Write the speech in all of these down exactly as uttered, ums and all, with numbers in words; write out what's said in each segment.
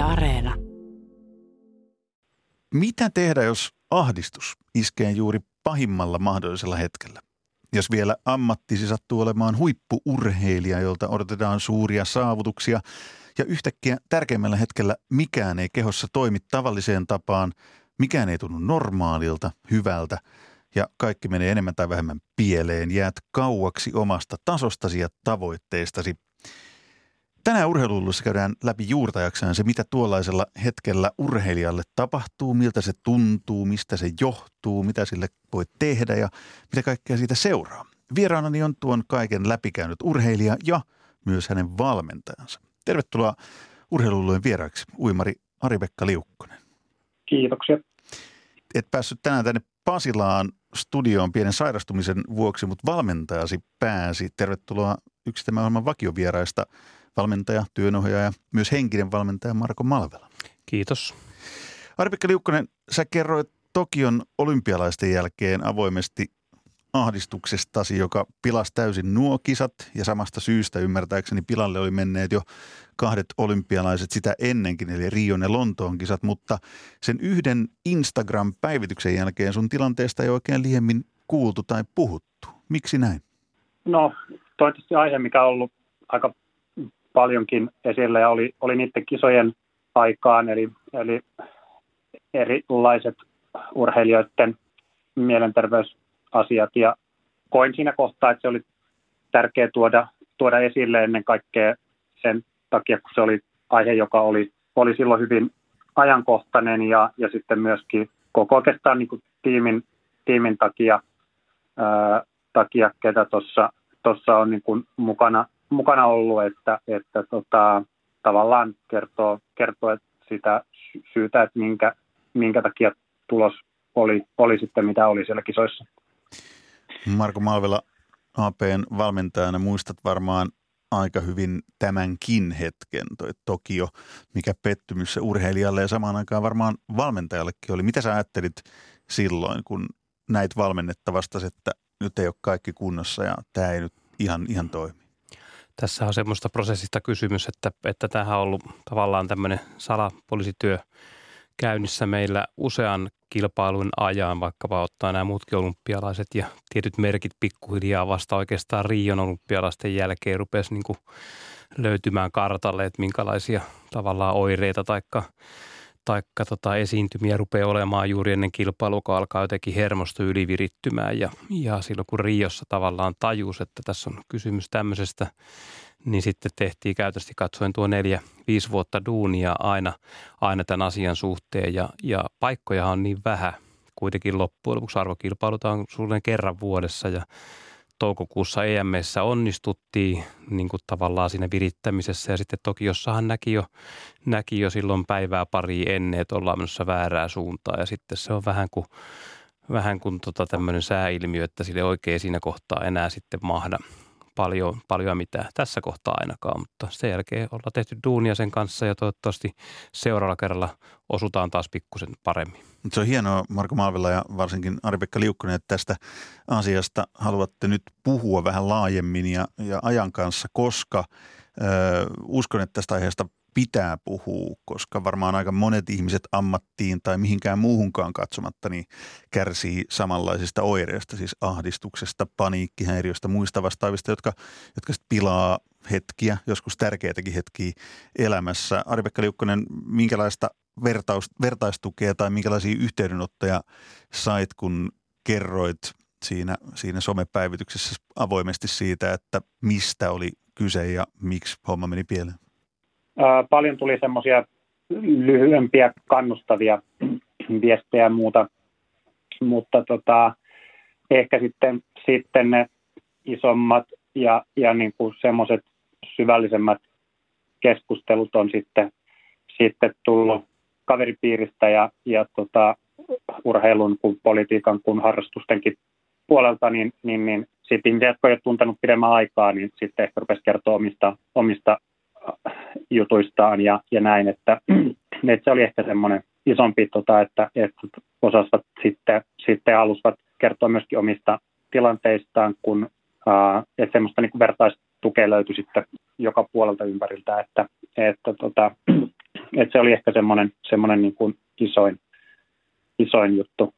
Areena. Mitä tehdä, jos ahdistus iskee juuri pahimmalla mahdollisella hetkellä? Jos vielä ammattisi sattuu olemaan huippu-urheilija, jolta odotetaan suuria saavutuksia ja yhtäkkiä tärkeimmällä hetkellä mikään ei kehossa toimi tavalliseen tapaan, mikään ei tunnu normaalilta, hyvältä ja kaikki menee enemmän tai vähemmän pieleen, jäät kauaksi omasta tasostasi ja tavoitteistasi. Tänään Urheiluluissa käydään läpi juurtajakseen se, mitä tuollaisella hetkellä urheilijalle tapahtuu, miltä se tuntuu, mistä se johtuu, mitä sille voi tehdä ja mitä kaikkea siitä seuraa. Vieraanani on tuon kaiken läpikäynyt urheilija ja myös hänen valmentajansa. Tervetuloa Urheilulujen vieraaksi, uimari Ari-Pekka Liukkonen. Kiitoksia. Et päässyt tänään tänne Pasilaan studioon pienen sairastumisen vuoksi, mutta valmentajasi pääsi. Tervetuloa yksi tämän ohjelman vakiovieraista, valmentaja, työnohjaaja ja myös henkinen valmentaja Marko Malvela. Kiitos. Ari-Pekka Liukkonen, sä kerroit Tokion olympialaisten jälkeen avoimesti ahdistuksestasi, joka pilasi täysin nuo kisat ja samasta syystä ymmärtääkseni pilalle oli menneet jo kahdet olympialaiset sitä ennenkin, eli Rion ja Lontoon kisat, mutta sen yhden Instagram-päivityksen jälkeen sun tilanteesta ei oikein liiemmin kuultu tai puhuttu. Miksi näin? No, toi tietysti aihe, mikä on ollut aika paljonkin esillä ja oli, oli niiden kisojen aikaan, eli, eli erilaiset urheilijoiden mielenterveysasiat, ja koin siinä kohtaa, että se oli tärkeää tuoda, tuoda esille ennen kaikkea sen takia, kun se oli aihe, joka oli, oli silloin hyvin ajankohtainen ja, ja sitten myöskin koko oikeastaan niin kuin tiimin, tiimin takia, ää, takia ketä tuossa on niin kuin mukana, mukana ollut, että, että tota, tavallaan kertoo, kertoo sitä syytä, että minkä, minkä takia tulos oli, oli sitten mitä oli siellä kisoissa. Marko Malvela, A P:n valmentajana muistat varmaan aika hyvin tämänkin hetken, toi Tokio, mikä pettymys se urheilijalle ja samaan aikaan varmaan valmentajallekin oli. Mitä sä ajattelit silloin, kun näit valmennettavasta, että nyt ei ole kaikki kunnossa ja tämä ei nyt ihan, ihan toimi? Tässä on semmoista prosessista kysymys, että, että tämähän on ollut tavallaan tämmöinen salapoliisityö käynnissä meillä usean kilpailun ajan, vaikkapa ottaa nämä muutkin olympialaiset ja tietyt merkit pikkuhiljaa vasta oikeastaan Rion olympialaisten jälkeen rupesi niin kuin löytymään kartalle, että minkälaisia tavallaan oireita taikka, taikka tota esiintymiä rupeaa olemaan juuri ennen kilpailua, kun alkaa jotenkin hermosto ylivirittymään ja, ja silloin kun Riossa tavallaan tajus, että tässä on kysymys tämmöisestä, niin sitten tehtiin käytännössä katsoen tuo neljä, viisi vuotta duunia aina, aina tämän asian suhteen ja, ja paikkoja on niin vähän. Kuitenkin loppujen lopuksi arvokilpailutaan suunnilleen kerran vuodessa ja toukokuussa E M:ssä onnistuttiin niin kuin tavallaan siinä virittämisessä ja sitten Tokiossahan näki jo, näki jo silloin päivää pari ennen, että ollaan menossa väärää suuntaan ja sitten se on vähän kuin, vähän kuin tota tämmöinen sääilmiö, että sille oikein siinä kohtaa enää sitten mahda. Paljon, paljon mitään tässä kohtaa ainakaan, mutta sen jälkeen ollaan tehty duunia sen kanssa ja toivottavasti seuraavalla kerralla osutaan taas pikkusen paremmin. Se on hienoa, Marko Malvela ja varsinkin Ari-Pekka Liukkonen, että tästä asiasta haluatte nyt puhua vähän laajemmin ja, ja ajan kanssa, koska ö, uskon, että tästä aiheesta pitää puhua, koska varmaan aika monet ihmiset ammattiin tai mihinkään muuhunkaan katsomatta niin kärsii samanlaisista oireista, siis ahdistuksesta, paniikkihäiriöstä, muista vastaavista, jotka, jotka sitten pilaa hetkiä, joskus tärkeitäkin hetkiä elämässä. Ari-Pekka Liukkonen, minkälaista vertaus, vertaistukea tai minkälaisia yhteydenottoja sait, kun kerroit siinä, siinä somepäivityksessä avoimesti siitä, että mistä oli kyse ja miksi homma meni pieleen? Paljon tuli semmoisia lyhyempiä kannustavia viestejä ja muuta, mutta tota, ehkä sitten, sitten ne isommat ja, ja niin kuin semmoiset syvällisemmät keskustelut on sitten, sitten tullut kaveripiiristä ja, ja tota, urheilun kuin politiikan kuin harrastustenkin puolelta, niin, niin, niin sitten ihmiset, jotka ei tuntenut pidemmän aikaa, niin sitten ehkä rupesi kertoa omista, omista jutuistaan ja, ja näin, että, että se oli ehkä semmoinen isompi, tota, että, että osasivat sitten, sitten halusivat kertoa myöskin omista tilanteistaan, kun ää, että semmoista niin kuin vertaistukea löytyi sitten joka puolelta ympäriltä, että, että tota, et se oli ehkä semmoinen, semmoinen niin kuin isoin, isoin juttu.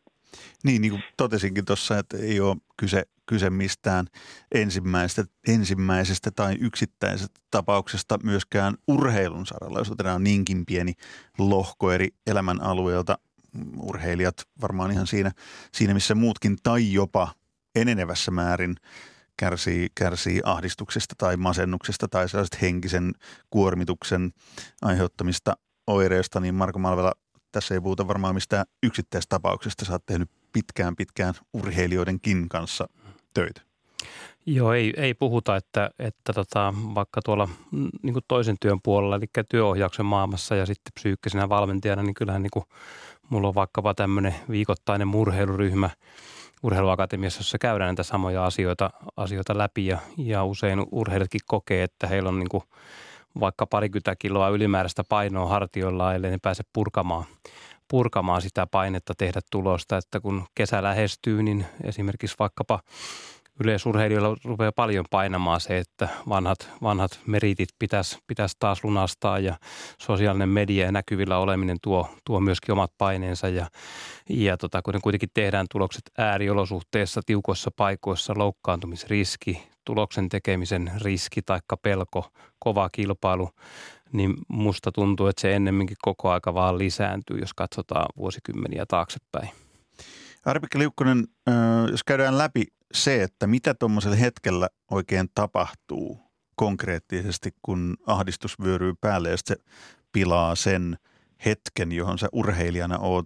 Niin, niin kuin totesinkin tuossa, että ei ole kyse, kyse mistään ensimmäisestä, ensimmäisestä tai yksittäisestä tapauksesta myöskään urheilun saralla, jos otetaan niinkin pieni lohko eri elämän alueelta. Urheilijat varmaan ihan siinä, siinä missä muutkin tai jopa enenevässä määrin kärsii, kärsii ahdistuksesta tai masennuksesta tai sellaisesta henkisen kuormituksen aiheuttamista oireista, niin Marko Malvela, tässä ei puhuta varmaan mistään yksittäisestä tapauksesta. Sä oot tehnyt pitkään pitkään urheilijoidenkin kanssa töitä. Joo, ei, ei puhuta, että, että tota, vaikka tuolla niin kuin toisen työn puolella, eli työohjauksen maailmassa ja sitten psyykkisenä valmentajana, niin kyllähän niin kuin mulla on vaikkapa tämmöinen viikoittainen murheiluryhmä Urheiluakatemiassa, jossa käydään näitä samoja asioita, asioita läpi ja, ja usein urheilijatkin kokee, että heillä on niin kuin vaikka parikymmentä kiloa ylimääräistä painoa hartioillaan, ellei ne pääse purkamaan, purkamaan sitä painetta, tehdä tulosta, että kun kesä lähestyy, niin esimerkiksi vaikkapa yleisurheilijoilla rupeaa paljon painamaan se, että vanhat, vanhat meritit pitäisi, pitäisi taas lunastaa ja sosiaalinen media ja näkyvillä oleminen tuo, tuo myöskin omat paineensa ja, ja tota, kun ne kuitenkin tehdään tulokset ääriolosuhteissa, tiukoissa paikoissa, loukkaantumisriski, tuloksen tekemisen riski taikka pelko, kova kilpailu, niin musta tuntuu, että se ennemminkin koko aika vaan lisääntyy, jos katsotaan vuosikymmeniä taaksepäin. Ari-Pekka Liukkonen, jos käydään läpi se, että mitä tuommoisella hetkellä oikein tapahtuu konkreettisesti, kun ahdistus vyöryy päälle ja se pilaa sen hetken, johon sä urheilijana oot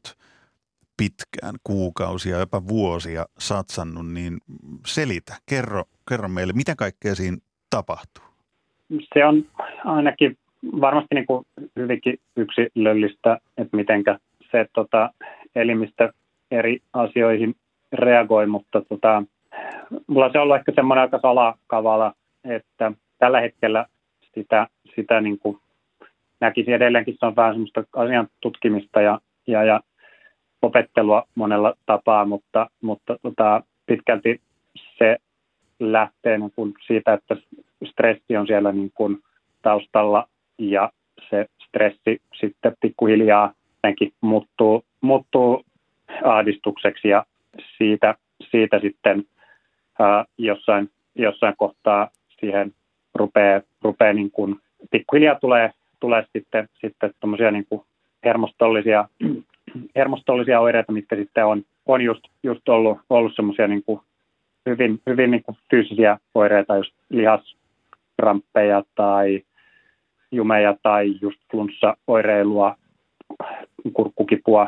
pitkään, kuukausia, jopa vuosia satsannut, niin selitä, kerro, kerro meille, mitä kaikkea siinä tapahtuu? Se on ainakin varmasti niin kuin hyvinkin yksilöllistä, että mitenkä se tota, elimistö eri asioihin reagoi, mutta tota, mulla se on ollut ehkä semmoinen aika salakavala, että tällä hetkellä sitä, sitä niin kuin näkisi edelleenkin, se on vähän semmoista asian tutkimista ja, ja, ja opettelua monella tapaa, mutta, mutta tota, pitkälti se lähtee niin kuin siitä, että stressi on siellä niin kuin taustalla ja se stressi sitten pikkuhiljaa muuttuu, muuttuu ahdistukseksi ja siitä, siitä sitten ää, jossain, jossain kohtaa siihen rupeaa, rupeaa niin kuin, pikkuhiljaa tulee, tulee sitten, sitten tommosia niin kuin hermostollisia, hermostollisia oireita, mitkä sitten on, on just, just ollut, ollut semmoisia niin kuin hyvin, hyvin niin kuin fyysisiä oireita, just lihaskramppeja tai jumeja tai just flunssaoireilua, kurkkukipua,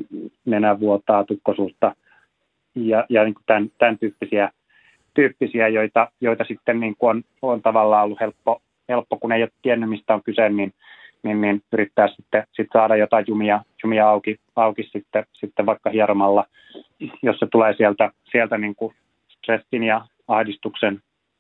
nenävuotaa, tukkosuutta ja, ja niin kuin tämän, tämän tyyppisiä, tyyppisiä joita, joita sitten niin kuin on, on tavallaan ollut helppo, helppo, kun ei ole tiennyt, mistä on kyse, niin, niin, niin yrittää sitten, sitten saada jotain jumia, jumia auki, auki sitten, sitten vaikka hieromalla, jos se tulee sieltä, sieltä niin kuin stressin ja ahdistuksen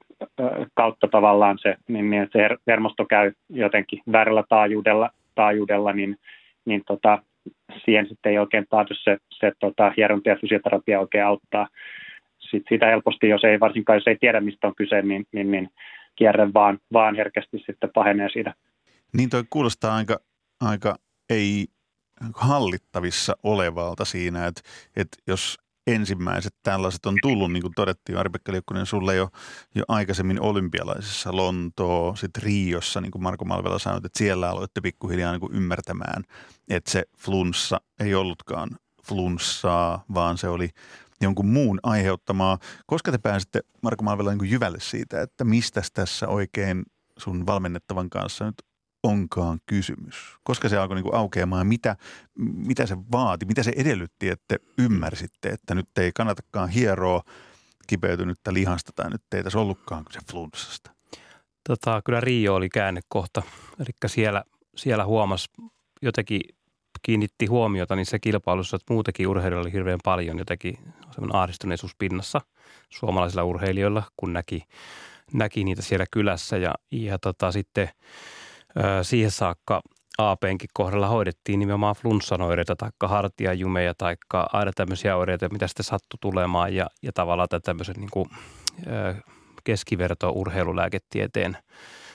kautta tavallaan se, niin, niin se hermosto käy jotenkin väärällä taajuudella, taajuudella niin niin tota, siihen sitten ei oikein taatu se, se tota, hieronta ja fysioterapia oikein auttaa. Sitten siitä helposti, jos ei varsinkaan jos ei tiedä, mistä on kyse, niin, niin, niin kierre vaan, vaan herkästi sitten pahenee siitä. Niin toi kuulostaa aika, aika ei hallittavissa olevalta siinä, että, että jos ensimmäiset tällaiset on tullut, niin kuin todettiin, Ari-Pekka Liukkonen, sulle jo, jo aikaisemmin olympialaisissa Lontoo, sitten Riossa, niin kuin Marko Malvela sanoi, että siellä aloitte pikkuhiljaa niin kuin ymmärtämään, että se flunssa ei ollutkaan flunssaa, vaan se oli jonkun muun aiheuttamaa. Koska te pääsitte, Marko Malvela, niin kuin jyvälle siitä, että mistä tässä oikein sun valmennettavan kanssa nyt onkaan kysymys? Koska se alkoi niin kuin aukeamaan, mitä, mitä se vaati, mitä se edellytti, että ymmärsitte, että nyt ei kannatakaan hieroa kipeytynyttä lihasta tai nyt ei tässä ollutkaan kyse flunssasta? Tota, kyllä Rio oli käännekohta, eli siellä, siellä huomasi jotenkin kiinnitti huomiota niissä kilpailuissa, että muutenkin urheilijoilla oli hirveän paljon jotenkin semmoinen ahdistuneisuus pinnassa suomalaisilla urheilijoilla, kun näki, näki niitä siellä kylässä ja, ja tota, sitten siihen saakka A P:nkin kohdalla hoidettiin nimenomaan flunssan oireita tai hartiajumeja tai aina tämmöisiä oireita, mitä sitten sattui tulemaan ja, ja tavallaan tämmöisen niin kuin keskiverto-urheilulääketieteen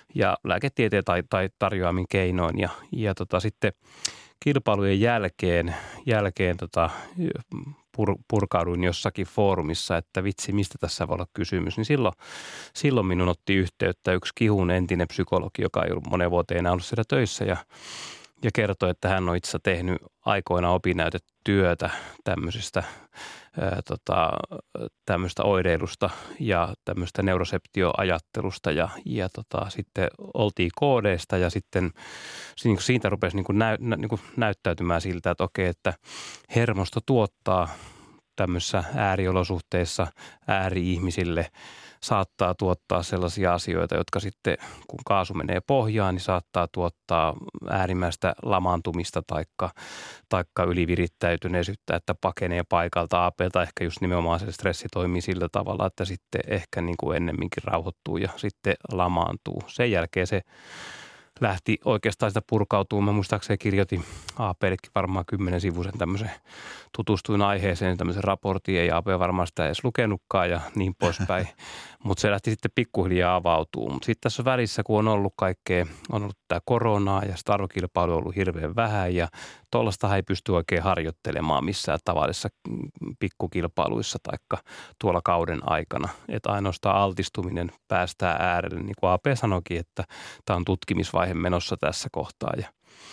ja lääketieteen tai, tai tarjoamin keinoin. Ja, ja tota, sitten kilpailujen jälkeen, jälkeen tota, pur, purkauduin jossakin foorumissa, että vitsi, mistä tässä voi olla kysymys. Niin silloin, silloin minun otti yhteyttä yksi Kihun entinen psykologi, joka ei ollut monen vuoteen enää ollut siellä töissä ja Ja kertoi, että hän on itse tehnyt aikoina opinnäytetyötä tämmöisestä ää, tota, tämmöistä oireilusta ja tämmöistä neuroseptioajattelusta ja, ja tota, sitten oltiin koodeista ja sitten siitä rupesi niin kuin näy, niin kuin näyttäytymään siltä, että okei, että hermosto tuottaa tämmöisissä ääriolosuhteissa ääri-ihmisille saattaa tuottaa sellaisia asioita, jotka sitten kun kaasu menee pohjaan, niin saattaa tuottaa äärimmäistä lamaantumista taikka, taikka ylivirittäytyneisyyttä, että pakenee paikalta A P:lta. Ehkä just nimenomaan se stressi toimii sillä tavalla, että sitten ehkä niin kuin ennemminkin rauhoittuu ja sitten lamaantuu. Sen jälkeen se lähti oikeastaan sitä purkautumaan. Mä muistaakseni kirjoitin A P:llekin varmaan kymmenen sivuisen tämmöisen, tutustuin aiheeseen tämmöisen raportin, ei A P varmaan sitä edes lukenutkaan ja niin poispäin. Mutta se lähti sitten pikkuhiljaa avautumaan. Mutta sitten tässä välissä, kun on ollut kaikkea, on ollut tämä koronaa ja sitä arvokilpailu on ollut hirveän vähän ja tuollaista ei pysty oikein harjoittelemaan missään tavallisissa pikkukilpailuissa taikka tuolla kauden aikana. Että ainoastaan altistuminen päästää äärelle, niin kuin A P sanoikin, että tämä on tutkimisvaihe menossa tässä kohtaa ja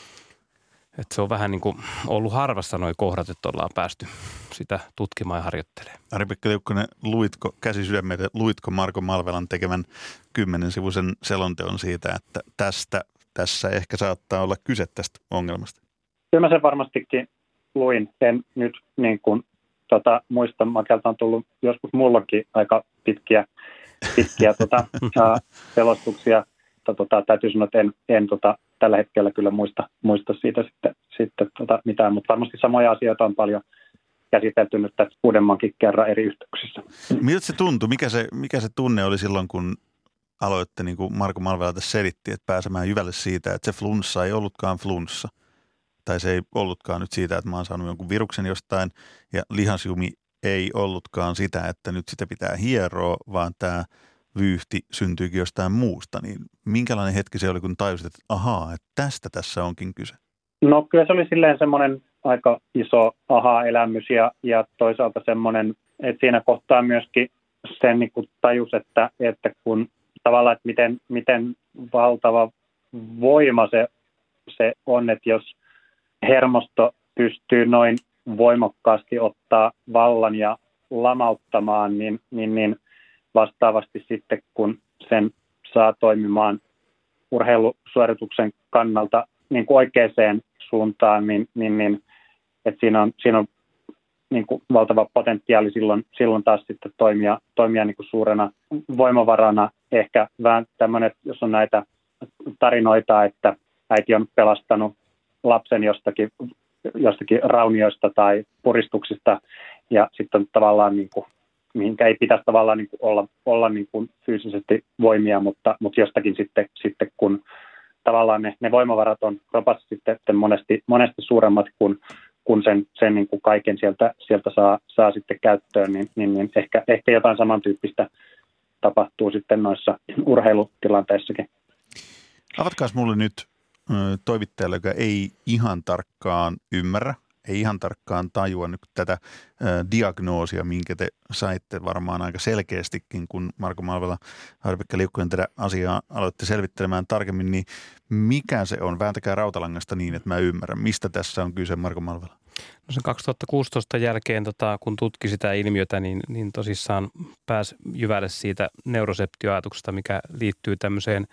että se on vähän niin kuin ollut harvassa nuo kohdat, että ollaan päästy sitä tutkimaan ja harjoittelemaan. Ari-Pekka Liukkonen, luitko käsi sydämelle, luitko Marko Malvelan tekemän kymmenen sivuisen selonteon siitä, että tästä, tässä ehkä saattaa olla kyse tästä ongelmasta? Kyllä mä sen varmastikin luin. En nyt niin kuin, tota, muista, Makelta on tullut joskus mullakin aika pitkiä, pitkiä tota, ää, selostuksia. Tota, täytyy sanoa, että en, en tota, tällä hetkellä kyllä muista, muista siitä sitten, sitten tota, mitään, mutta varmasti samoja asioita on paljon käsitelty nyt tässä uudemmankin kerran eri yhteyksissä. Miltä se tuntui? Mikä se, mikä se tunne oli silloin, kun aloitte, niin kuin Marko Malvela tässä selitti, että pääsemään jyvälle siitä, että se flunssa ei ollutkaan flunssa. Tai se ei ollutkaan nyt siitä, että mä oon saanut jonkun viruksen jostain, ja lihasjumi ei ollutkaan sitä, että nyt sitä pitää hieroa, vaan tämä vyyhti syntyykin jostain muusta, niin minkälainen hetki se oli, kun tajusit, että ahaa, että tästä tässä onkin kyse? No kyllä se oli silleen semmoinen aika iso aha-elämys ja, ja toisaalta semmoinen, että siinä kohtaa myöskin sen niin kuin tajus, että, että kun tavallaan, että miten, miten valtava voima se, se on, että jos hermosto pystyy noin voimakkaasti ottaa vallan ja lamauttamaan, niin, niin, niin vastaavasti sitten, kun sen saa toimimaan urheilusuorituksen kannalta niin kuin oikeaan suuntaan, niin, niin, niin että siinä on, siinä on niin kuin valtava potentiaali silloin, silloin taas sitten toimia, toimia niin kuin suurena voimavarana. Ehkä vähän tämmöinen, jos on näitä tarinoita, että äiti on pelastanut lapsen jostakin, jostakin raunioista tai puristuksista ja sitten on tavallaan niin kuin mihinkä ei pitäisi tavallaan niin kuin olla, olla niin kuin fyysisesti voimia, mutta, mutta jostakin sitten, sitten kun tavallaan ne, ne voimavarat on kropassa sitten monesti, monesti suuremmat kuin, kun sen, sen niin kuin kaiken sieltä, sieltä saa, saa sitten käyttöön, niin, niin, niin ehkä, ehkä jotain samantyyppistä tapahtuu sitten noissa urheilutilanteissakin. Avatkaas mulle nyt toimittajalle, joka ei ihan tarkkaan ymmärrä, ei ihan tarkkaan tajua nyt tätä ä, diagnoosia, minkä te saitte varmaan aika selkeästikin, kun Marko Malvela, Ari-Pekka Liukkonen tätä asiaa aloitte selvittelemään tarkemmin, niin mikä se on? Vääntäkää rautalangasta niin, että mä ymmärrän. Mistä tässä on kyse, Marko Malvela? No sen kaksituhattakuusitoista jälkeen, tota, kun tutki sitä ilmiötä, niin, niin tosissaan pääsi jyvälle siitä neuroseptioajatuksesta, mikä liittyy tämmöiseen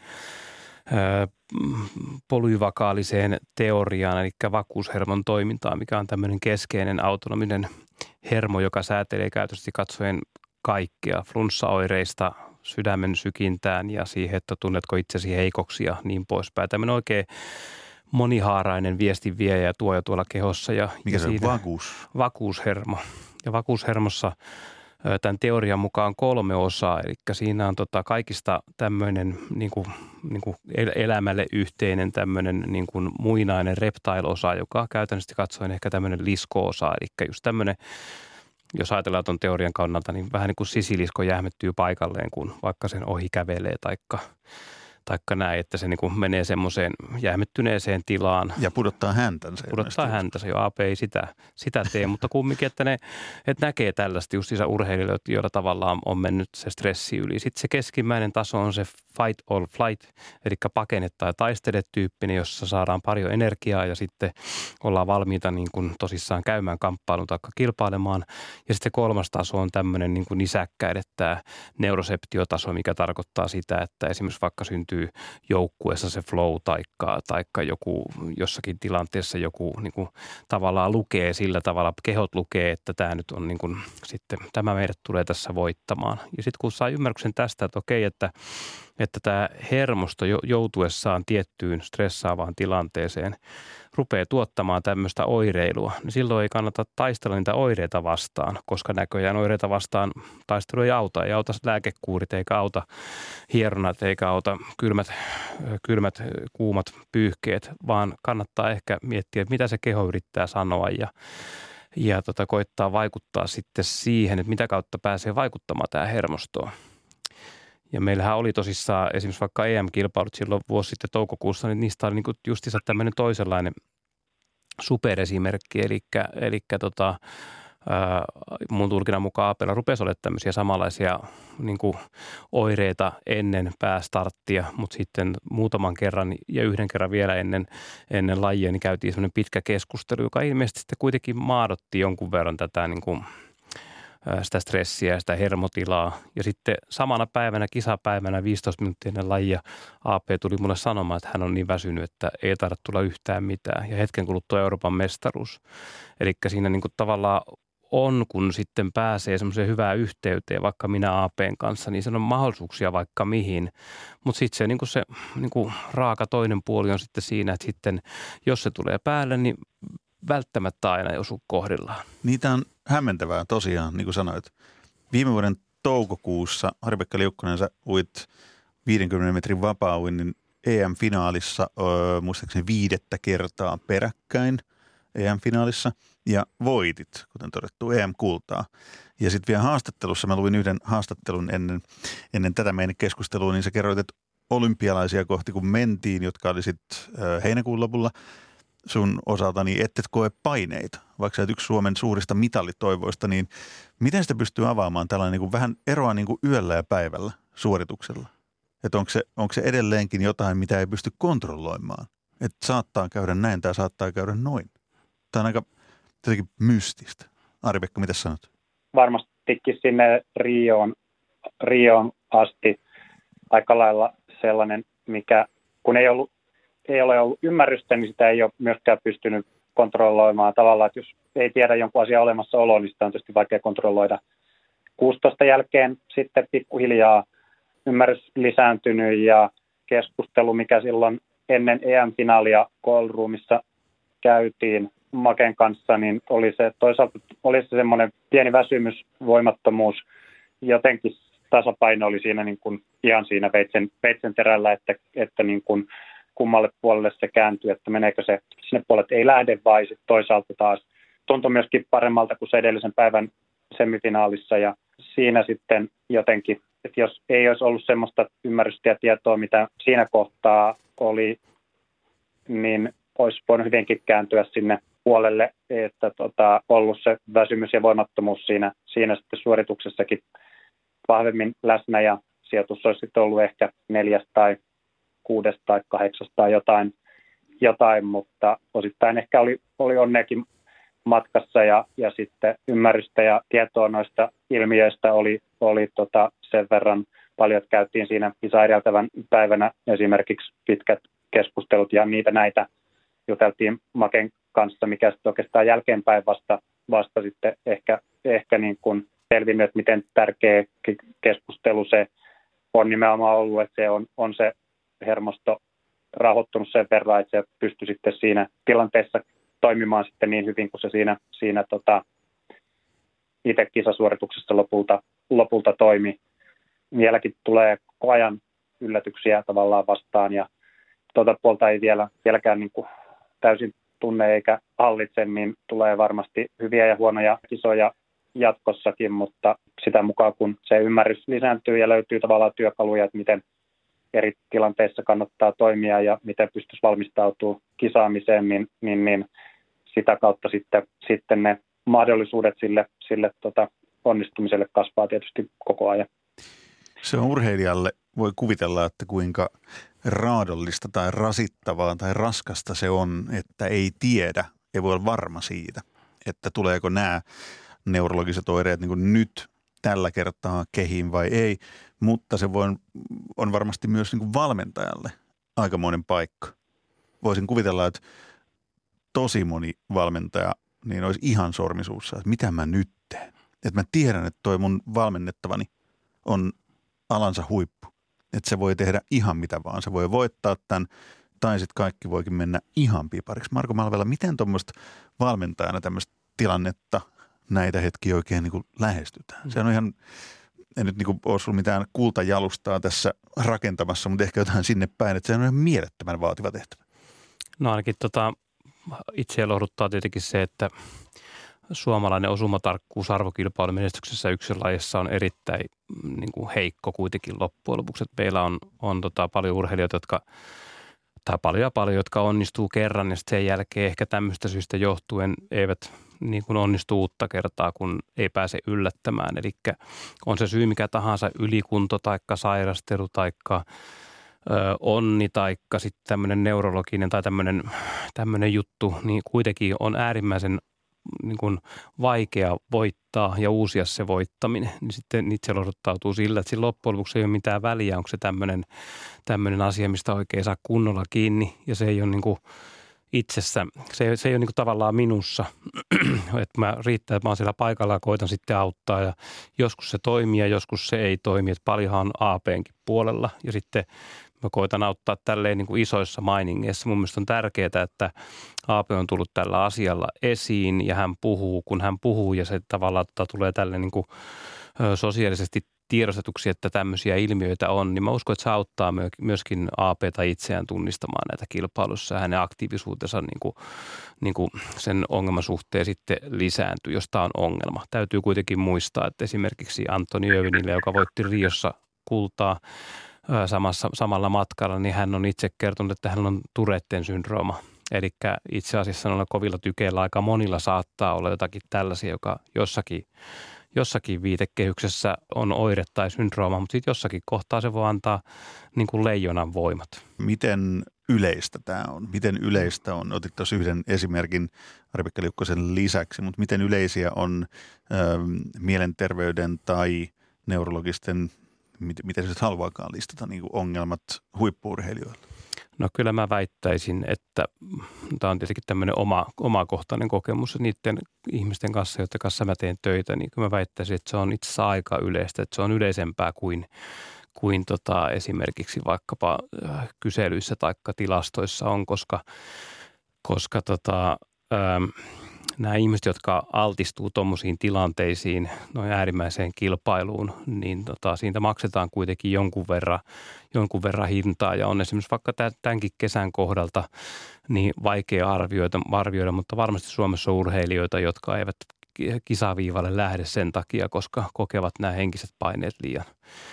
polyvakaaliseen teoriaan, eli vakuushermon toimintaan, mikä on tämmöinen keskeinen autonominen hermo, joka säätelee käytöllisesti katsoen kaikkea flunssaoireista sydämen sykintään ja siihen, että tunnetko itsesi heikoksi ja niin poispäin. Tämmöinen oikein monihaarainen viestin viejä ja tuoja tuolla kehossa. Ja, mikä ja se on vakuus? Vakuushermo. Ja vakuushermossa tämän teorian mukaan kolme osaa, eli siinä on tota kaikista tämmöinen niin kuin, niin kuin elämälle yhteinen tämmöinen niin kuin muinainen reptile-osa, joka käytännössä katsoen ehkä tämmöinen lisko-osa, eli just tämmöinen, jos ajatellaan tuon teorian kannalta, niin vähän niin kuin sisilisko jähmettyy paikalleen, kun vaikka sen ohi kävelee taikka, taikka näin, että se niin kuin menee semmoiseen jähmettyneeseen tilaan. Ja pudottaa häntänsä. Pudottaa häntänsä, jo A P ei sitä, sitä tee, mutta kumminkin, että ne että näkee tällaista just urheilijoilla, joilla tavallaan on mennyt se stressi yli. Sitten se keskimmäinen taso on se fight or flight, eli pakene tai taistele tyyppinen, jossa saadaan paljon energiaa ja sitten ollaan valmiita niin kuin tosissaan käymään kamppailun tai kilpailemaan. Ja sitten kolmas taso on tämmöinen niin kuin nisäkkäiden tämä neuroseptiotaso, mikä tarkoittaa sitä, että esimerkiksi vaikka syntyy joukkueessa se flow taikka, taikka joku jossakin tilanteessa joku niin kuin tavallaan lukee sillä tavalla, kehot lukee, että tämä nyt on niin kuin sitten, tämä meidät tulee tässä voittamaan. Ja sitten kun saa ymmärryksen tästä, että okei, että että tämä hermosto joutuessaan tiettyyn stressaavaan tilanteeseen rupeaa tuottamaan tämmöistä oireilua, niin silloin ei kannata taistella niitä oireita vastaan, koska näköjään oireita vastaan taistelu ei auta. Ei auta lääkekuurit, eikä auta hieronat, eikä auta kylmät, kylmät kuumat pyyhkeet, vaan kannattaa ehkä miettiä, että mitä se keho yrittää sanoa ja ja tota, koittaa vaikuttaa sitten siihen, että mitä kautta pääsee vaikuttamaan tämä hermostoon. Ja meillähän oli tosissaan esimerkiksi vaikka E M-kilpailut silloin vuosi sitten toukokuussa, niin niistä oli niin justiinsa tämmöinen toisenlainen superesimerkki. Eli, eli tota, ää, mun tulkinnan mukaan Apella rupesi olemaan tämmöisiä samanlaisia niin kuin oireita ennen päästarttia, mutta sitten muutaman kerran ja yhden kerran vielä ennen, ennen lajia, niin käytiin semmoinen pitkä keskustelu, joka ilmeisesti sitten kuitenkin maadotti jonkun verran tätä niin kuin sitä stressiä ja sitä hermotilaa. Ja sitten samana päivänä, kisapäivänä, viisitoista minuuttia ennen lajia, A P tuli mulle sanomaan, että hän on niin väsynyt, että ei tarvitse tulla yhtään mitään. Ja hetken kuluttua Euroopan mestaruus. Eli siinä niin kuin tavallaan on, kun sitten pääsee semmoiseen hyvään yhteyteen, vaikka minä A P:n kanssa, niin se on mahdollisuuksia vaikka mihin. Mutta sitten se, niin kuin se niin kuin raaka toinen puoli on sitten siinä, että sitten jos se tulee päälle, niin välttämättä aina ei osu kohdillaan. Niitä on hämmentävää tosiaan, niin kuin sanoit. Viime vuoden toukokuussa Harri-Pekka Liukkonen, sä uit viidenkymmenen metrin vapaa-uinnin E M-finaalissa, öö, muistaakseni viidettä kertaa peräkkäin E M-finaalissa ja voitit, kuten todettu, E M-kultaa. Ja sitten vielä haastattelussa, mä luin yhden haastattelun ennen, ennen tätä meidän keskustelua, niin sä kerroit, että olympialaisia kohti kun mentiin, jotka oli sitten öö, heinäkuun lopulla, sun osalta, niin et et koe paineita, vaikka sä et yksi Suomen suurista mitalitoivoista, niin miten sitä pystyy avaamaan tällainen niin kuin vähän eroa niin kuin yöllä ja päivällä suorituksella? Että onko se, onko se edelleenkin jotain, mitä ei pysty kontrolloimaan? Että saattaa käydä näin tai saattaa käydä noin. Tämä on aika jotenkin mystistä. Ari-Pekka, mitä sanot? Varmastikin sinne Rioon, Rioon asti aika lailla sellainen, mikä kun ei ollut ei ole ollut ymmärrystä, niin sitä ei ole myöskään pystynyt kontrolloimaan tavallaan, että jos ei tiedä jonkun asian olemassaoloa, niin sitä on tietysti vaikea kontrolloida. kuusitoista jälkeen sitten pikkuhiljaa ymmärrys lisääntynyt ja keskustelu, mikä silloin ennen E M-finaalia Callroomissa käytiin Maken kanssa, niin oli se toisaalta oli se semmoinen pieni väsymys, voimattomuus, jotenkin tasapaino oli siinä niin kuin ihan siinä veitsen, veitsen terällä, että, että niin kuin kummalle puolelle se kääntyy, että meneekö se sinne puolelle, että ei lähde, vai sitten toisaalta taas tuntui myöskin paremmalta kuin se edellisen päivän semifinaalissa, ja siinä sitten jotenkin, että jos ei olisi ollut semmoista ymmärrystä ja tietoa, mitä siinä kohtaa oli, niin olisi voinut hyvinkin kääntyä sinne puolelle, että tota, ollut se väsymys ja voimattomuus siinä, siinä sitten suorituksessakin vahvemmin läsnä, ja sijoitus olisi sitten ollut ehkä neljäs tai kuudes tai kahdeksas tai jotain, jotain, mutta osittain ehkä oli, oli onneakin matkassa, ja, ja sitten ymmärrystä ja tietoa noista ilmiöistä oli, oli tota sen verran paljon, että käytiin siinä kisa edeltävän päivänä esimerkiksi pitkät keskustelut, ja niitä näitä juteltiin Maken kanssa, mikä sitten oikeastaan jälkeenpäin vasta, vasta sitten ehkä, ehkä niin kuin selvinnyt, että miten tärkeä keskustelu se on nimenomaan ollut, että se on, on se hermosto rauhoittunut sen verran, että se pystyi sitten siinä tilanteessa toimimaan sitten niin hyvin kuin se siinä, siinä tota, itse kisasuorituksessa lopulta, lopulta toimi. Vieläkin tulee koko ajan yllätyksiä tavallaan vastaan, ja tuota puolta ei vielä, vieläkään niin kuin täysin tunne eikä hallitse, niin tulee varmasti hyviä ja huonoja kisoja jatkossakin, mutta sitä mukaan kun se ymmärrys lisääntyy ja löytyy tavallaan työkaluja, että miten eri tilanteissa kannattaa toimia ja miten pystyisi valmistautumaan kisaamiseen, niin, niin, niin sitä kautta sitten, sitten ne mahdollisuudet sille, sille tota, onnistumiselle kasvaa tietysti koko ajan. Se on urheilijalle, voi kuvitella, että kuinka raadollista tai rasittavaa tai raskasta se on, että ei tiedä, ei voi olla varma siitä, että tuleeko nämä neurologiset oireet niin kuin nyt tällä kertaa kehiin vai ei, mutta se voi, on varmasti myös niin kuin valmentajalle aikamoinen paikka. Voisin kuvitella, että tosi moni valmentaja niin olisi ihan sormisuussa, että mitä mä nyt teen. Että mä tiedän, että toi mun valmennettavani on alansa huippu. Että se voi tehdä ihan mitä vaan. Se voi voittaa tämän, tai sitten kaikki voikin mennä ihan pipariksi. Marko Malvela, miten tuommoista valmentajana tämmöistä tilannetta näitä hetkiä oikein niin kuin lähestytään? Se on ihan, en nyt niin kuin ole sulla mitään kultajalustaa tässä rakentamassa, mutta ehkä jotain sinne päin, että se on ihan mielettömän vaativa tehtävä. No ainakin tota, itseä lohduttaa tietenkin se, että suomalainen osumatarkkuus arvokilpailun menestyksessä yksilölajissa on erittäin niin kuin heikko kuitenkin loppujen lopuksi. Että meillä on, on tota, paljon urheilijoita, jotka, tai paljon ja paljon, jotka onnistuu kerran ja sen jälkeen ehkä tämmöistä syystä johtuen eivät niin kuin onnistu uutta kertaa, kun ei pääse yllättämään. Eli on se syy mikä tahansa, ylikunto taikka sairastelu taikka ö, onni taikka sitten tämmöinen neurologinen tai tämmöinen, tämmöinen juttu, niin kuitenkin on äärimmäisen niin kuin vaikea voittaa ja uusia se voittaminen, niin sitten itse osoittautuu sillä, että siinä loppujen lopuksi ei ole mitään väliä, onko se tämmöinen, tämmöinen asia, mistä oikein saa kunnolla kiinni ja se ei ole niin kuin itsessä, se, se ei ole niin kuin tavallaan minussa, että mä riittää, että mä oon siellä paikalla ja koitan sitten auttaa ja joskus se toimii ja joskus se ei toimi, että paljonhan on A P:nkin puolella ja sitten mä koitan auttaa tälleen niin kuin isoissa mainingeissa. Mun mielestä on tärkeää, että A P on tullut tällä asialla esiin ja hän puhuu, kun hän puhuu ja se tavallaan tota, tulee tälle niin kuin sosiaalisesti tiedostetuksi, että tämmöisiä ilmiöitä on, niin mä uskon, että se auttaa myöskin A P:tä itseään tunnistamaan näitä kilpailussa ja hänen aktiivisuutensa niin kuin, niin kuin sen ongelman suhteen sitten lisääntyy, jos tämä on ongelma. Täytyy kuitenkin muistaa, että esimerkiksi Antoni Övinille, joka voitti Riossa kultaa, Samassa, samalla matkalla, niin hän on itse kertonut, että hän on Touretten syndrooma. Eli itse asiassa noilla kovilla tykeillä aika monilla saattaa olla jotakin tällaisia, joka jossakin, jossakin viitekehyksessä on oire tai syndrooma, mutta sitten jossakin kohtaa se voi antaa niin kuin leijonan voimat. Miten yleistä tämä on? Miten yleistä on? Otit tuossa yhden esimerkin Ari-Pekka Liukkosen lisäksi, mutta miten yleisiä on ö, mielenterveyden tai neurologisten miten se haluaakaan listata niin kuin ongelmat huippu-urheilijoilla? No kyllä mä väittäisin, että tämä on tietenkin tämmöinen oma, omakohtainen kokemus niiden ihmisten kanssa, joiden kanssa mä teen töitä, niin kyllä mä väittäisin, että se on itse asiassa aika yleistä, että se on yleisempää kuin, kuin tota esimerkiksi vaikkapa kyselyissä tai tilastoissa on, koska, koska tota, ähm, nämä ihmiset, jotka altistuu tuommoisiin tilanteisiin, noin äärimmäiseen kilpailuun, niin tota, siitä maksetaan kuitenkin jonkun verran, jonkun verran hintaa. Ja on esimerkiksi vaikka tämänkin kesän kohdalta niin vaikea arvioida, arvioida, mutta varmasti Suomessa on urheilijoita, jotka eivät kisaviivalle lähde sen takia, koska kokevat nämä henkiset paineet liian,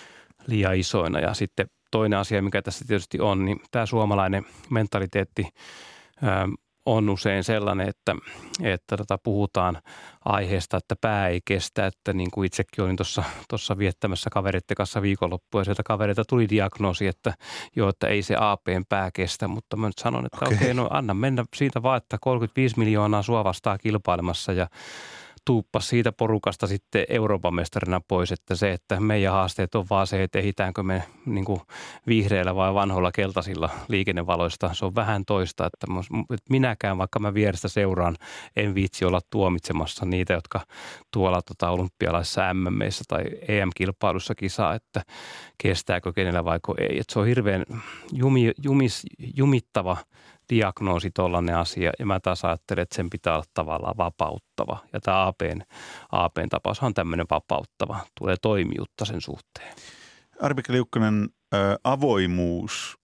liian isoina. Ja sitten toinen asia, mikä tässä tietysti on, niin tämä suomalainen mentaliteetti ää, on usein sellainen, että, että tota puhutaan aiheesta, että pää ei kestä, että niin kuin itsekin olin tuossa, tuossa viettämässä kavereiden kanssa viikonloppua ja sieltä kavereita tuli diagnoosi, että joo, että ei se A P:n pää kestä, mutta mä nyt sanon, että okei, okay, no anna mennä siitä vaan, että kolmekymmentäviisi miljoonaa sua vastaa kilpailemassa ja tuuppa siitä porukasta sitten Euroopan mestarina pois, että se, että meidän haasteet on vaan se, että ehitäänkö me niin kuin vihreillä vai vanhoilla keltaisilla liikennevaloista. Se on vähän toista, että minäkään, vaikka mä vierestä seuraan, en viitsi olla tuomitsemassa niitä, jotka tuolla tota, olympialaisissa M M:issä tai E M-kilpailussa kisaa, että kestääkö kenellä vaiko ei. Että se on hirveän jumi, jumis, jumittava diagnoosi tollainen asia, ja mä taas ajattelen, että sen pitää olla tavallaan vapauttava. Ja tämä A P:n, A P:n tapaus on tämmöinen vapauttava, tulee toimijuutta sen suhteen. Ari-Pekka Liukkonen, avoimuus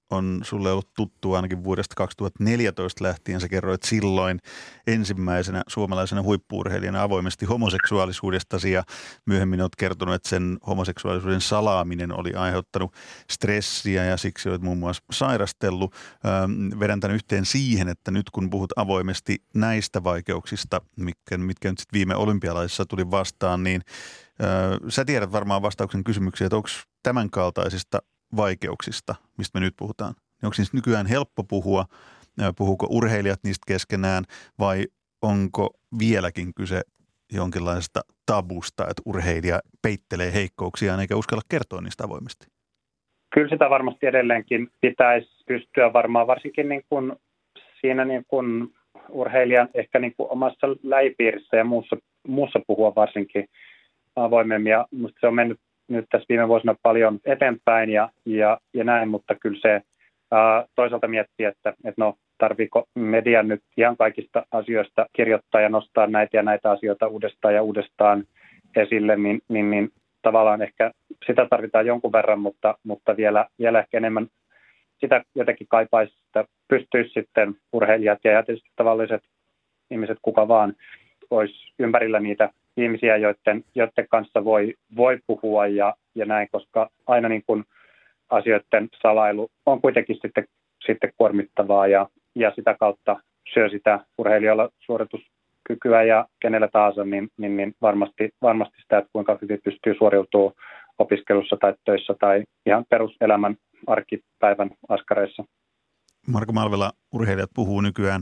on sulle ollut tuttu ainakin vuodesta kaksituhattaneljätoista lähtien. Sä kerroit silloin ensimmäisenä suomalaisena huippu-urheilijana avoimesti homoseksuaalisuudestasi ja myöhemmin olet kertonut, että sen homoseksuaalisuuden salaaminen oli aiheuttanut stressiä ja siksi olet muun muassa sairastellut. Ähm, vedän tämän yhteen siihen, että nyt kun puhut avoimesti näistä vaikeuksista, mitkä, mitkä nyt sitten viime olympialaisissa tuli vastaan, niin äh, sä tiedät varmaan vastauksen kysymyksiä, että onko tämän kaltaisista vaikeuksista, mistä me nyt puhutaan, niin onko siis nykyään helppo puhua, puhuuko urheilijat niistä keskenään vai onko vieläkin kyse jonkinlaisesta tabusta, että urheilija peittelee heikkouksiaan eikä uskalla kertoa niistä avoimesti? Kyllä sitä varmasti edelleenkin pitäisi pystyä varmaan varsinkin niin kuin siinä niin kuin urheilijan ehkä niin kuin omassa lähipiirissä ja muussa, muussa puhua varsinkin avoimemmin ja minusta se on mennyt nyt tässä viime vuosina paljon eteenpäin ja, ja, ja näin, mutta kyllä se ää, toisaalta miettii, että, että no tarviiko median nyt ihan kaikista asioista kirjoittaa ja nostaa näitä ja näitä asioita uudestaan ja uudestaan esille, niin, niin, niin tavallaan ehkä sitä tarvitaan jonkun verran, mutta, mutta vielä, vielä ehkä enemmän sitä jotenkin kaipaisi, että pystyisi sitten urheilijat ja tietysti tavalliset ihmiset, kuka vaan, olisi ympärillä niitä ihmisiä, joiden, joiden kanssa voi, voi puhua ja, ja näin, koska aina niin kuin asioiden salailu on kuitenkin sitten, sitten kuormittavaa ja, ja sitä kautta syö sitä urheilijoilla suorituskykyä ja kenellä tahansa, niin, niin, niin varmasti, varmasti sitä, että kuinka hyvin pystyy suoriutumaan opiskelussa tai töissä tai ihan peruselämän arkipäivän askareissa. Marko Malvela, urheilijat puhuu nykyään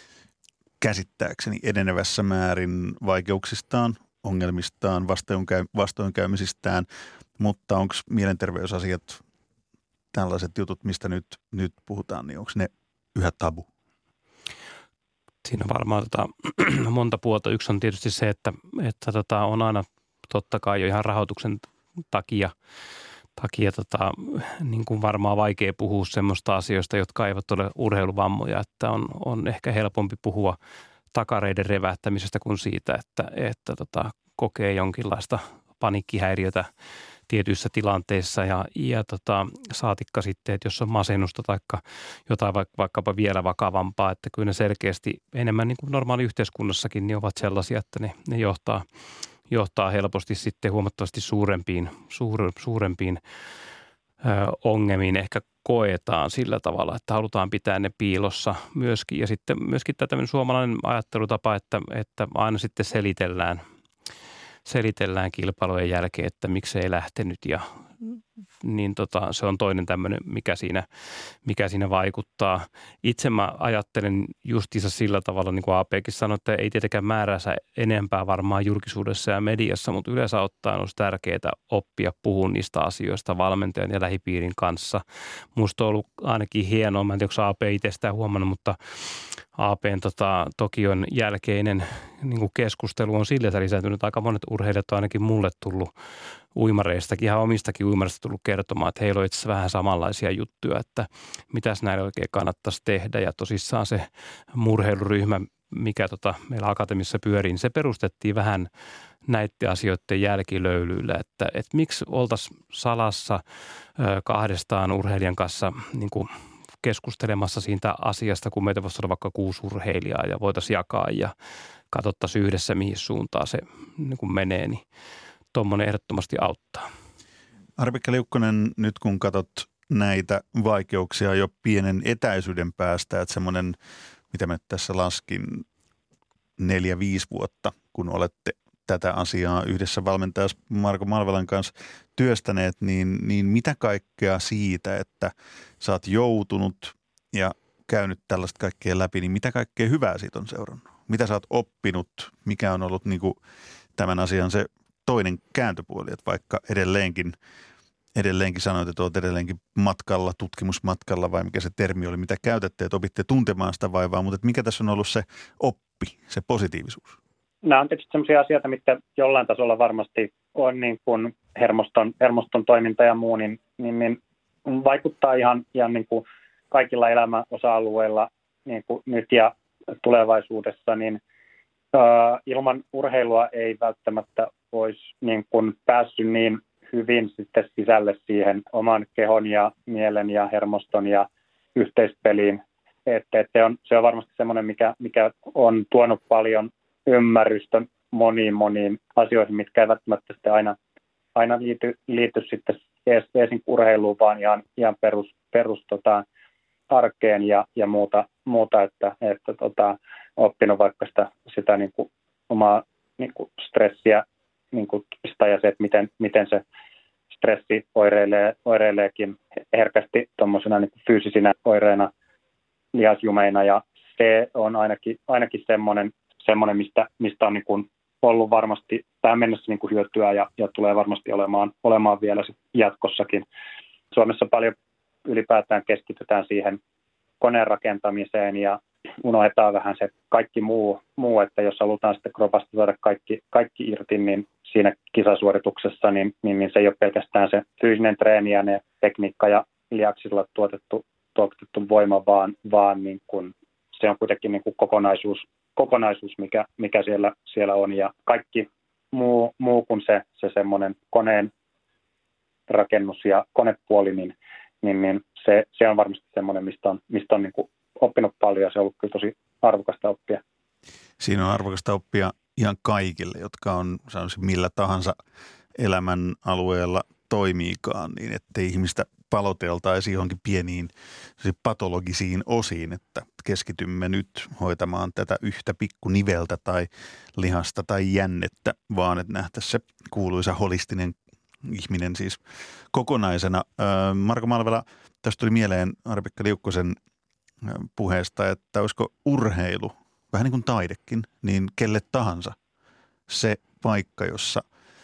käsittääkseni edenevässä määrin vaikeuksistaan, ongelmistaan, vastoinkäymisistään, mutta onko mielenterveysasiat, tällaiset jutut, mistä nyt, nyt puhutaan, niin onko ne yhä tabu? Siinä on varmaan tota, monta puolta. Yksi on tietysti se, että, että tota, on aina totta kai jo ihan rahoituksen takia, takia tota, niin kuin varmaan vaikea puhua semmoista asioista, jotka eivät ole urheiluvammoja, että on, on ehkä helpompi puhua takareiden revähtämisestä kuin siitä, että, että tota, kokee jonkinlaista paniikkihäiriötä tietyissä tilanteissa ja, ja tota, saatikka sitten, että jos on masennusta tai jotain vaikkapa vielä vakavampaa, että kyllä ne selkeästi enemmän niin kuin normaali yhteiskunnassakin niin ovat sellaisia, että ne, ne johtaa, johtaa helposti sitten huomattavasti suurempiin, suure, suurempiin ö, ongelmiin ehkä koetaan sillä tavalla, että halutaan pitää ne piilossa myöskin. Ja sitten myöskin tämä tämmöinen suomalainen ajattelutapa, että, että aina sitten selitellään, selitellään kilpailujen jälkeen, että miksi ei lähtenyt ja niin tota, se on toinen tämmöinen, mikä siinä, mikä siinä vaikuttaa. Itse mä ajattelen justiinsa sillä tavalla, niin kuin A P:kin sanoi, että ei tietenkään määränsä enempää varmaan julkisuudessa ja mediassa, mutta yleensä ottaen olisi tärkeää oppia puhua niistä asioista valmentajan ja lähipiirin kanssa. Musta on ollut ainakin hienoa, mä en tiedä, onko A P itse sitä huomannut, mutta A P:n tota, Tokion jälkeinen niin kuin keskustelu on sillä lisääntynyt. Aika monet urheilijat on ainakin mulle tullut uimareistakin, ihan omistakin uimareista tullut kertomaan, että heillä on itse asiassa vähän samanlaisia juttuja, että mitäs näille oikein kannattaisi tehdä. Ja tosissaan se murheiluryhmä, mikä tota meillä akatemiassa pyörii, niin se perustettiin vähän näiden asioiden jälkilöylyillä, että, että miksi oltaisiin salassa kahdestaan urheilijan kanssa niin kuin keskustelemassa siitä asiasta, kun meitä voisi olla vaikka kuusi urheilijaa ja voitaisiin jakaa ja katsottaisiin yhdessä, mihin suuntaan se niin kuin menee, niin tuommoinen ehdottomasti auttaa. Arpikka Liukkonen, nyt kun katsot näitä vaikeuksia jo pienen etäisyyden päästä, että semmoinen, mitä mä tässä laskin, neljä, viisi vuotta, kun olette tätä asiaa yhdessä valmentajas Marko Malvelan kanssa työstäneet, niin, niin mitä kaikkea siitä, että sä oot joutunut ja käynyt tällaista kaikkea läpi, niin mitä kaikkea hyvää siitä on seurannut? Mitä sä oot oppinut? Mikä on ollut niin kuin tämän asian se toinen kääntöpuoli, että vaikka edelleenkin, edelleenkin sanoit, että olet edelleenkin matkalla, tutkimusmatkalla vai mikä se termi oli, mitä käytätte, että opitte tuntemaan sitä vaivaa, mutta mikä tässä on ollut se oppi, se positiivisuus? Nämä on tietysti sellaisia asioita, mitkä jollain tasolla varmasti on niin kuin hermoston, hermoston toiminta ja muu, niin, niin, niin vaikuttaa ihan, ihan niin kuin kaikilla elämän osa-alueilla niin kuin nyt ja tulevaisuudessa, niin äh, ilman urheilua ei välttämättä olisi niin kuin päässyt niin hyvin sitten sisälle siihen oman kehon ja mielen ja hermoston ja yhteispeliin. Että, että se, on, se on varmasti semmoinen, mikä, mikä on tuonut paljon ymmärrystä moniin moniin asioihin, mitkä ei välttämättä sitten aina, aina liity, liity sitten ees, eesin urheiluun, vaan ihan, ihan perus, perus tota, arkeen ja, ja muuta, muuta, että, että tota, oppinut vaikka sitä, sitä niin kuin omaa niin kuin stressiä niin kuin sitä ja se, että miten, miten se stressi oireilee, oireileekin herkästi tuommoisena niin kuin fyysisinä oireina, lihasjumeina, ja se on ainakin, ainakin semmoinen, semmoinen mistä, mistä on niin kuin ollut varmasti tähän mennessä niin kuin hyötyä ja, ja tulee varmasti olemaan, olemaan vielä jatkossakin. Suomessa paljon ylipäätään keskitytään siihen koneen rakentamiseen ja unohdetaan vähän se kaikki muu, muu että jos halutaan sitten kropasta saada kaikki, kaikki irti, niin siinä kisasuorituksessa niin, niin, niin se ei ole pelkästään se fyysinen treeni ja ne tekniikka ja lihaksilla tuotettu, tuotettu voima, vaan, vaan niin kuin, se on kuitenkin niin kuin kokonaisuus, kokonaisuus mikä, mikä siellä, siellä on, ja kaikki muu, muu kuin se, se semmoinen koneen rakennus ja konepuoli, niin, niin, niin se, se on varmasti semmoinen, mistä on, mistä on niin kuin oppinut paljon, ja se on ollut kyllä tosi arvokasta oppia. Siinä on arvokasta oppia ihan kaikille, jotka on sanoisin millä tahansa elämän alueella toimiikaan, niin ettei ihmistä paloteltaisi johonkin pieniin patologisiin osiin, että keskitymme nyt hoitamaan tätä yhtä pikkuniveltä tai lihasta tai jännettä, vaan että nähtäisiin se kuuluisa holistinen ihminen siis kokonaisena. Marko Malvela, tästä tuli mieleen Ari-Pekka Liukkosen puheesta, että olisiko urheilu, vähän niin kuin taidekin, niin kelle tahansa se paikka, jossa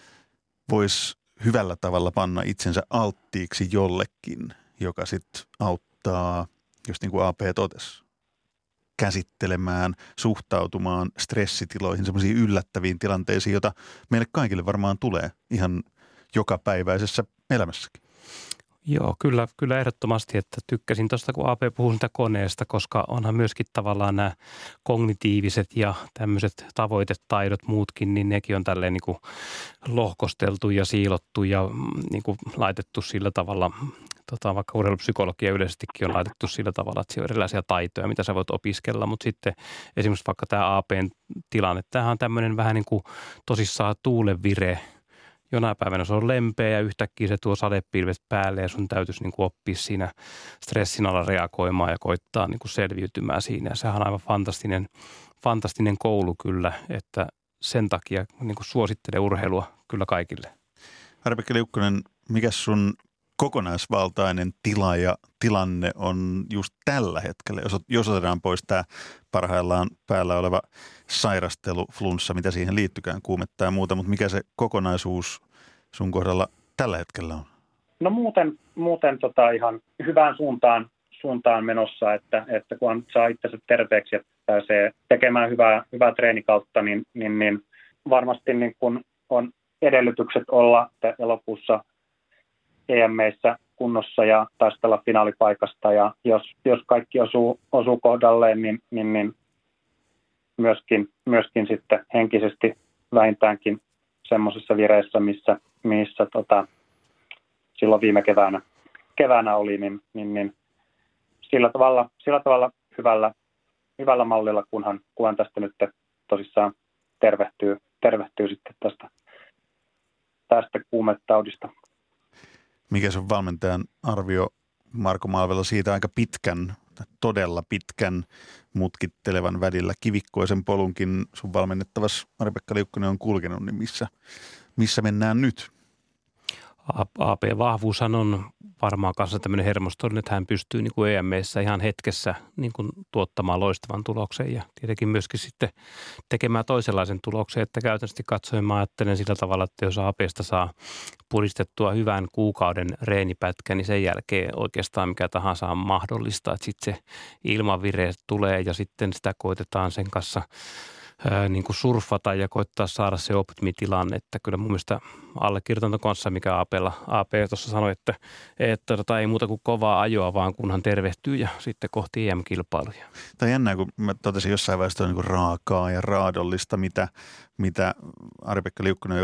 voisi hyvällä tavalla panna itsensä alttiiksi jollekin, joka sitten auttaa, just niin kuin A P totesi, käsittelemään, suhtautumaan stressitiloihin, semmoisiin yllättäviin tilanteisiin, joita meille kaikille varmaan tulee ihan jokapäiväisessä elämässäkin. Joo, kyllä, kyllä ehdottomasti, että tykkäsin tuosta, kun A P puhui sitä koneesta, koska onhan myöskin tavallaan nämä kognitiiviset ja tämmöiset tavoitetaidot muutkin, niin nekin on tälleen niin kuin lohkosteltu ja siilottu ja niin kuin laitettu sillä tavalla, tota, vaikka urheilupsykologia yleisestikin on laitettu sillä tavalla, että siellä on erilaisia taitoja, mitä sä voit opiskella, mutta sitten esimerkiksi vaikka tämä A P:n tilanne, tämähän on tämmöinen vähän niin kuin tosissaan tuulevire. Jonain päivänä se on lempeä ja yhtäkkiä se tuo sadepilvet päälle ja sun täytyisi niin kuin oppia siinä stressin alla reagoimaan ja koittaa niin kuin selviytymään siinä. Ja sehän on aivan fantastinen, fantastinen koulu kyllä, että sen takia niin kuin suosittelen urheilua kyllä kaikille. Ari-Pekka Liukkonen, mikä sun kokonaisvaltainen tila ja tilanne on just tällä hetkellä, jos, jos otetaan pois tämä parhaillaan päällä oleva sairastelu, flunssa, mitä siihen liittykään, kuumetta ja muuta, mutta mikä se kokonaisuus sun kohdalla tällä hetkellä on? No muuten, muuten tota ihan hyvään suuntaan, suuntaan menossa, että, että kun saa itsensä terveeksi ja pääsee tekemään hyvää, hyvää treenikautta, niin, niin, niin varmasti niin kun on edellytykset olla elokuussa E M:issä kunnossa ja taistella finaalipaikasta, ja jos, jos kaikki osuu, osuu kohdalleen, niin, niin, niin myöskin, myöskin sitten henkisesti vähintäänkin semmoisessa vireessä, missä, missä tota, silloin viime keväänä, keväänä oli, niin, niin, niin sillä tavalla, sillä tavalla hyvällä, hyvällä mallilla, kunhan, kunhan tästä nyt tosissaan tervehtyy, tervehtyy sitten tästä, tästä kuumetaudista. Mikä sun valmentajan arvio, Marko Malvela, siitä aika pitkän, todella pitkän mutkittelevan välillä kivikkoisen polunkin sun valmennettavas Ari-Pekka Liukkonen on kulkenut, niin missä, missä mennään nyt? A P-vahvuushan on varmaan kanssa tämmöinen hermostollinen, että hän pystyy niin kuin E M:issä ihan hetkessä niin kuin tuottamaan loistavan tuloksen ja tietenkin myöskin sitten tekemään toisenlaisen tuloksen, että käytännössä katsoen mä ajattelen sillä tavalla, että jos A P:stä saa puristettua hyvän kuukauden reenipätkä, niin sen jälkeen oikeastaan mikä tahansa on mahdollista, että sitten se ilmavire tulee ja sitten sitä koitetaan sen kanssa Ää, niin kuin surfata ja koittaa saada se optimitilanne, että kyllä mun mielestä allekirjoitan kanssa, mikä Apella, A P tuossa sanoi, että, että tota, ei muuta kuin kovaa ajoa, vaan kunhan tervehtyy ja sitten kohti E M-kilpailuja. Tämä on jännää, kun mä totesin jossain vaiheessa, että on niin kuin raakaa ja raadollista, mitä, mitä Ari-Pekka Liukkonen on joutunut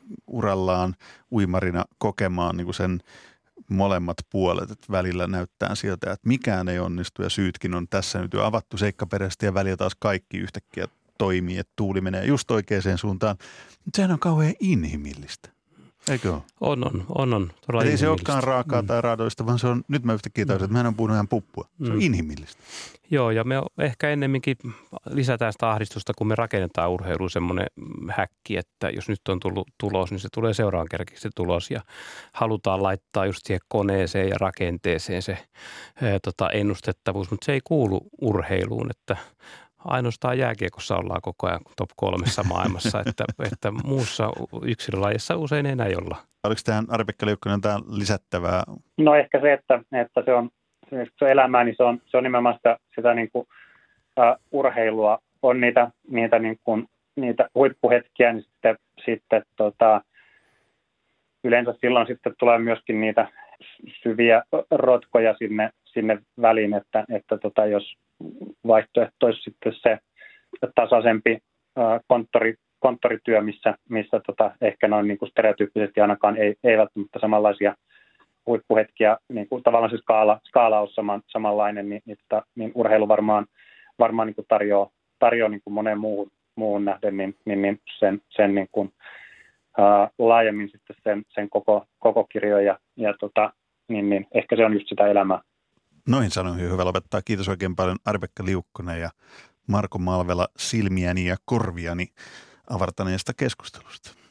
urallaan uimarina kokemaan niin kuin sen molemmat puolet, että välillä näyttää siltä, että mikään ei onnistu ja syytkin on tässä nyt jo avattu seikkaperäisesti ja välillä taas kaikki yhtäkkiä toimii, että tuuli menee just oikeaan suuntaan. Mutta sehän on kauhean inhimillistä, eikö ole? On, on, on, on todella ei se olekaan raakaa mm. tai raadoista, vaan se on, nyt mä yhtäkkiä täysin, että mä en ole puhunut ihan puppua. Se on mm. inhimillistä. Joo, ja me ehkä ennemminkin lisätään sitä ahdistusta, kun me rakennetaan urheiluun semmoinen häkki, että jos nyt on tullut tulos, niin se tulee seuraavan kerran se tulos. Ja halutaan laittaa just siihen koneeseen ja rakenteeseen se ää, tota, ennustettavuus, mutta se ei kuulu urheiluun, että ainoastaan jääkiekossa ollaan koko ajan top kolmessa maailmassa, että, että muussa yksilölajissa usein ei näin olla. Oliko tähän Ari-Pekka Liukkonen jotain lisättävää? No ehkä se, että, että se on se elämää, niin se on, se on nimenomaan sitä, sitä niin kuin, uh, urheilua. On niitä, niitä, niin kuin, niitä huippuhetkiä, niin sitten, sitten tota, yleensä silloin sitten tulee myöskin niitä syviä rotkoja sinne, sinne väliin, että, että tota, jos vaihtoehto olisi sitten se tasaisempi uh, konttori, konttorityö, missä, missä tota, ehkä noin niin kuin stereotyyppisesti ainakaan ei, ei välttämättä samanlaisia huippuhetkiä, niin kuin tavallaan se skaala, skaala on saman, samanlainen, niin, niin, niin urheilu varmaan, varmaan niin kuin tarjoaa, tarjoaa niin kuin moneen muuhun, muuhun nähden, niin, niin, niin sen, sen niin kuin, ää, laajemmin sitten sen, sen koko, koko kirjo ja, ja tota, niin, niin, ehkä se on just sitä elämää. Noihin sanoihin hyvä lopettaa. Kiitos oikein paljon Ari-Pekka Liukkonen ja Marko Malvela silmiäni ja korviani avartaneesta keskustelusta.